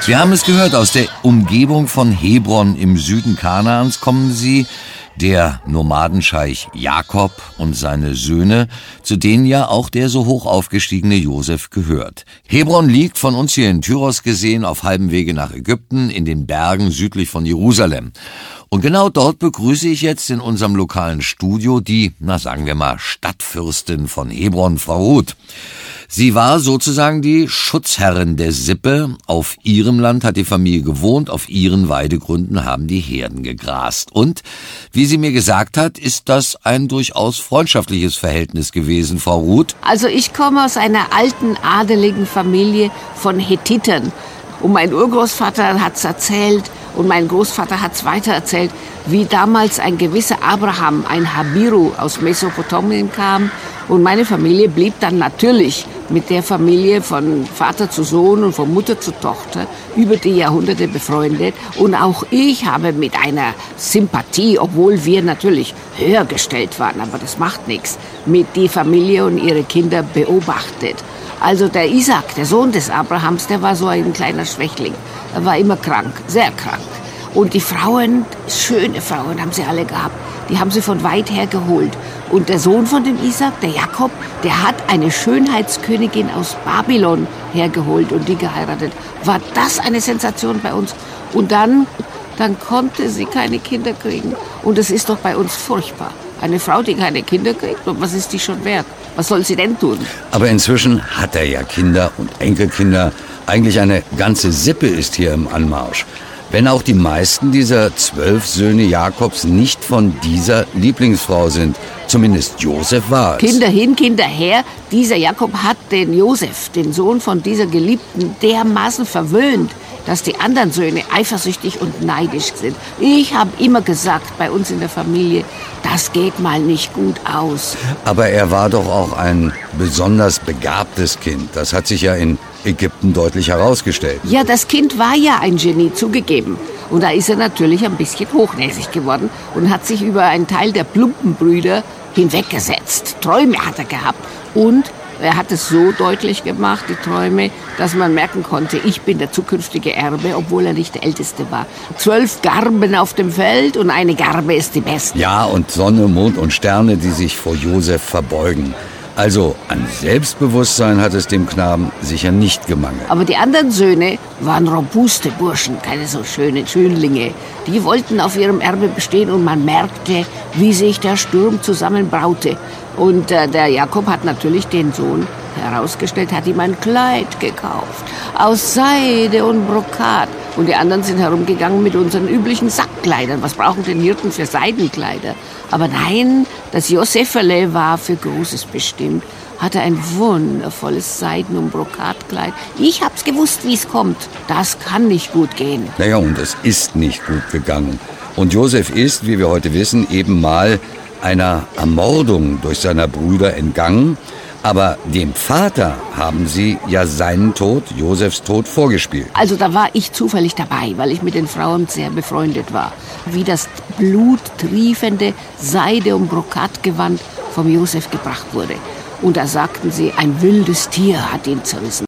Wir haben es gehört, aus der Umgebung von Hebron im Süden Kanaans kommen sie, der Nomadenscheich Jakob und seine Söhne, zu denen ja auch der so hoch aufgestiegene Josef gehört. Hebron liegt von uns hier in Tyros gesehen auf halbem Wege nach Ägypten in den Bergen südlich von Jerusalem. Und genau dort begrüße ich jetzt in unserem lokalen Studio die, sagen wir mal, Stadtfürstin von Hebron, Frau Ruth. Sie war sozusagen die Schutzherrin der Sippe. Auf ihrem Land hat die Familie gewohnt, auf ihren Weidegründen haben die Herden gegrast. Und, wie sie mir gesagt hat, ist das ein durchaus freundschaftliches Verhältnis gewesen, Frau Ruth. Also ich komme aus einer alten adeligen Familie von Hethitern. Und mein Urgroßvater hat's erzählt und mein Großvater hat's weitererzählt, wie damals ein gewisser Abraham, ein Habiru aus Mesopotamien kam. Und meine Familie blieb dann natürlich mit der Familie von Vater zu Sohn und von Mutter zu Tochter über die Jahrhunderte befreundet. Und auch ich habe mit einer Sympathie, obwohl wir natürlich höher gestellt waren, aber das macht nichts, mit die Familie und ihre Kinder beobachtet. Also der Isaac, der Sohn des Abrahams, der war so ein kleiner Schwächling. Er war immer krank, sehr krank. Und die Frauen, schöne Frauen haben sie alle gehabt, die haben sie von weit her geholt. Und der Sohn von dem Isaac, der Jakob, der hat eine Schönheitskönigin aus Babylon hergeholt und die geheiratet. War das eine Sensation bei uns? Und dann konnte sie keine Kinder kriegen. Und das ist doch bei uns furchtbar. Eine Frau, die keine Kinder kriegt, was ist die schon wert? Was soll sie denn tun? Aber inzwischen hat er ja Kinder und Enkelkinder. Eigentlich eine ganze Sippe ist hier im Anmarsch. Wenn auch die meisten dieser 12 Söhne Jakobs nicht von dieser Lieblingsfrau sind. Zumindest Josef war es. Kinder hin, Kinder her. Dieser Jakob hat den Josef, den Sohn von dieser Geliebten, dermaßen verwöhnt, dass die anderen Söhne eifersüchtig und neidisch sind. Ich habe immer gesagt, bei uns in der Familie, das geht mal nicht gut aus. Aber er war doch auch ein besonders begabtes Kind. Das hat sich ja in Ägypten deutlich herausgestellt. Ja, das Kind war ja ein Genie, zugegeben. Und da ist er natürlich ein bisschen hochnäsig geworden und hat sich über einen Teil der Plumpenbrüder hinweggesetzt. Träume hat er gehabt. Und er hat es so deutlich gemacht, die Träume, dass man merken konnte, ich bin der zukünftige Erbe, obwohl er nicht der Älteste war. 12 Garben auf dem Feld und eine Garbe ist die beste. Ja, und Sonne, Mond und Sterne, die sich vor Josef verbeugen. Also an Selbstbewusstsein hat es dem Knaben sicher nicht gemangelt. Aber die anderen Söhne waren robuste Burschen, keine so schönen Schönlinge. Die wollten auf ihrem Erbe bestehen und man merkte, wie sich der Sturm zusammenbraute. Und der Jakob hat natürlich den Sohn herausgestellt, hat ihm ein Kleid gekauft aus Seide und Brokat. Und die anderen sind herumgegangen mit unseren üblichen Sackkleidern. Was brauchen denn Hirten für Seidenkleider? Aber nein, das Joseferle war für Großes bestimmt. Hatte ein wundervolles Seiden- und Brokatkleid. Ich hab's gewusst, wie's kommt. Das kann nicht gut gehen. Naja, und es ist nicht gut gegangen. Und Josef ist, wie wir heute wissen, eben mal einer Ermordung durch seiner Brüder entgangen. Aber dem Vater haben sie ja seinen Tod, Josefs Tod, vorgespielt. Also da war ich zufällig dabei, weil ich mit den Frauen sehr befreundet war. Wie das bluttriefende Seide- und Brokatgewand vom Josef gebracht wurde. Und da sagten sie, ein wildes Tier hat ihn zerrissen.